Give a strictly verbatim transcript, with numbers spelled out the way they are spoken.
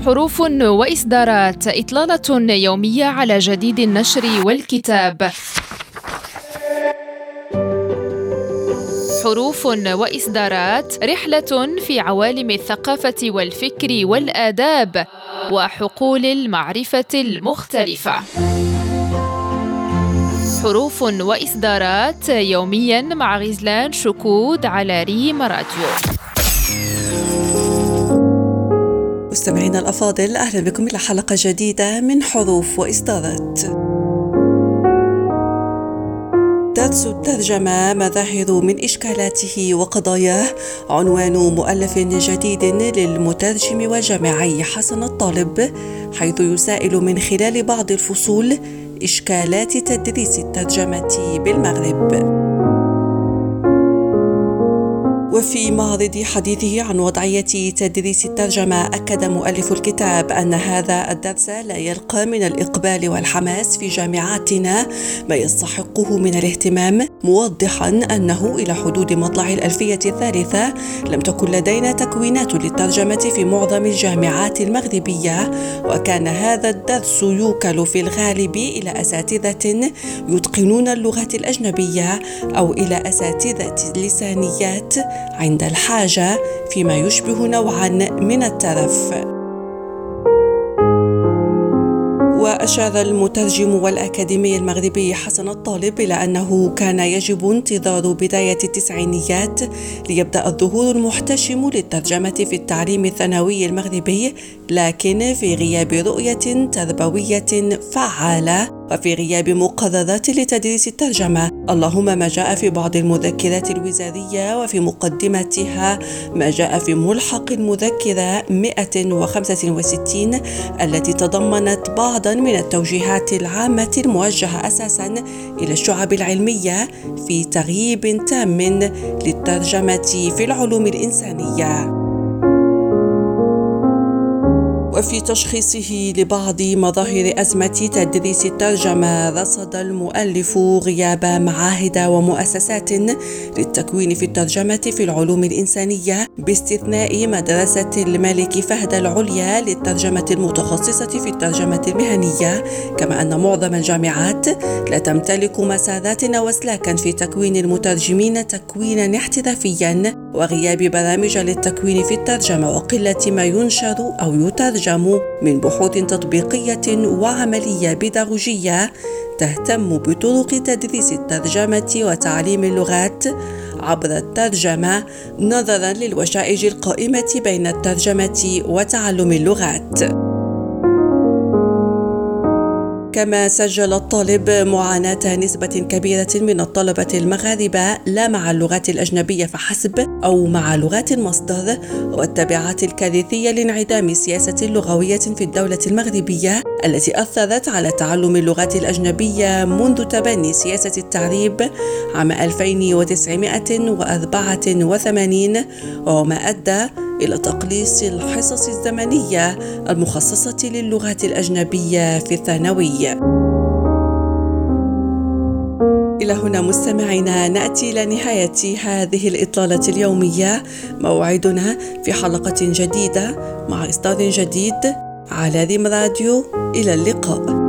حروف وإصدارات، إطلالة يومية على جديد النشر والكتاب. حروف وإصدارات، رحلة في عوالم الثقافة والفكر والآداب وحقول المعرفة المختلفة. حروف وإصدارات يومياً مع غزلان شكود على ريم راديو. مستمعينا الأفاضل، أهلا بكم إلى حلقة جديدة من حروف وإصدارات. درس الترجمة، مظاهر من إشكالاته وقضاياه، عنوان مؤلف جديد للمترجم والجامعي حسن الطالب، حيث يسائل من خلال بعض الفصول إشكالات تدريس الترجمة بالمغرب. وفي معرض حديثه عن وضعية تدريس الترجمة، أكد مؤلف الكتاب أن هذا الدرس لا يلقى من الإقبال والحماس في جامعاتنا ما يستحقه من الاهتمام، موضحا أنه إلى حدود مطلع الألفية الثالثة لم تكن لدينا تكوينات للترجمة في معظم الجامعات المغربية، وكان هذا الدرس يوكل في الغالب إلى أساتذة يتقنون اللغات الأجنبية أو إلى أساتذة لسانيات عند الحاجة، فيما يشبه نوعا من الترف. وأشار المترجم والأكاديمي المغربي حسن الطالب إلى أنه كان يجب انتظار بداية التسعينيات ليبدأ الظهور المحتشم للترجمة في التعليم الثانوي المغربي، لكن في غياب رؤية تربوية فعالة وفي غياب مقررات لتدريس الترجمة. اللهم ما جاء في بعض المذكرات الوزارية وفي مقدمتها ما جاء في ملحق المذكرة مئة وخمسة وستين التي تضمنت بعضا من التوجيهات العامة الموجهة أساسا إلى الشعب العلمية في تغييب تام للترجمة في العلوم الإنسانية. وفي تشخيصه لبعض مظاهر أزمة تدريس الترجمة، رصد المؤلف غياب معاهد ومؤسسات للتكوين في الترجمة في العلوم الإنسانية، باستثناء مدرسة الملك فهد العليا للترجمة المتخصصة في الترجمة المهنية، كما أن معظم الجامعات لا تمتلك مسارات وأسلاكا في تكوين المترجمين تكوينا احترافيا، وغياب برامج للتكوين في الترجمة، وقلة ما ينشر أو يترجم من بحوث تطبيقية وعملية بيداغوجية تهتم بطرق تدريس الترجمة وتعليم اللغات عبر الترجمة، نظرا للوشائج القائمة بين الترجمة وتعلم اللغات. كما سجل الطالب معاناة نسبة كبيرة من الطلبة المغاربة لا مع اللغات الأجنبية فحسب أو مع لغات المصدر، والتبعات الكارثية لانعدام سياسة لغوية في الدولة المغربية التي أثرت على تعلم اللغات الأجنبية منذ تبني سياسة التعريب عام ألفين وتسعمائة وأربعة وثمانين، وما أدى إلى تقليص الحصص الزمنية المخصصة للغات الأجنبية في الثانوي. إلى هنا مستمعينا نأتي إلى نهاية هذه الإطلالة اليومية، موعدنا في حلقة جديدة مع إصدار جديد على ريم راديو. إلى اللقاء.